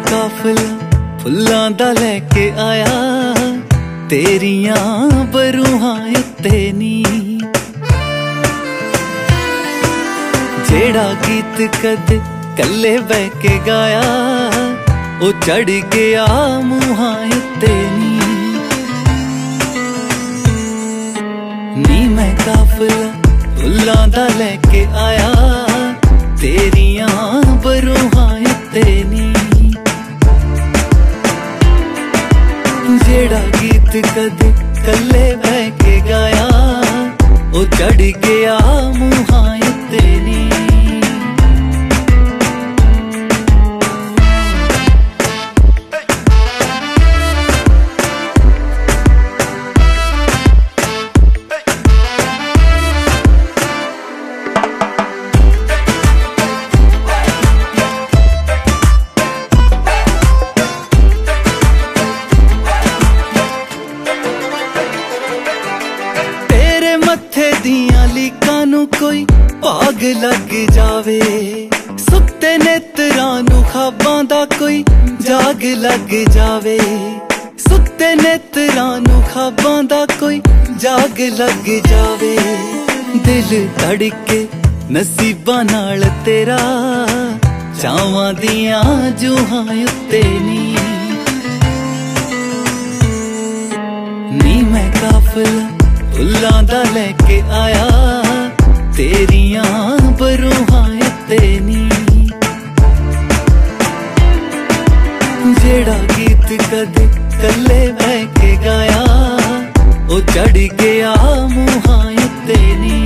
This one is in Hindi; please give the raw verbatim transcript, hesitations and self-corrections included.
काफिला फुल्लां दा लेके आया, तेरियां बरूहां उत्ते नी। जेड़ा गीत कद कल्ले बह के गाया, ओ चढ़ गया मुहां उत्ते नी। नी मैं काफिला फुल्लां दा लेके आया, तेरियां बरूहां उत्ते नी। जेड़ा गीत कद कल्ले बह के गाया, ओ चढ़ गया मुहां उत्ते नी। कोई भाग लग जावे, सुत्ते नेत्रां नू ख्वाबां दा कोई जाग लग जावे। सुत्ते नेत्रां नू ख्वाबां दा कोई जाग लग जावे। दिल धड़के नसीबां नाल तेरा, चावां दियां जूहां उत्ते नी। नी मैं काफिला फुल्लां दा लेके आया, तेरियां बरूहां उत्ते नी। जेड़ा गीत कद कल्ले बह के गाया, ओ चढ़ गया मुहां उत्ते नी।